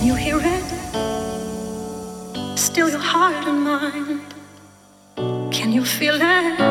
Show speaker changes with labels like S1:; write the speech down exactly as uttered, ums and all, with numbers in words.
S1: you hear it? Still your heart and mind. Can you feel it?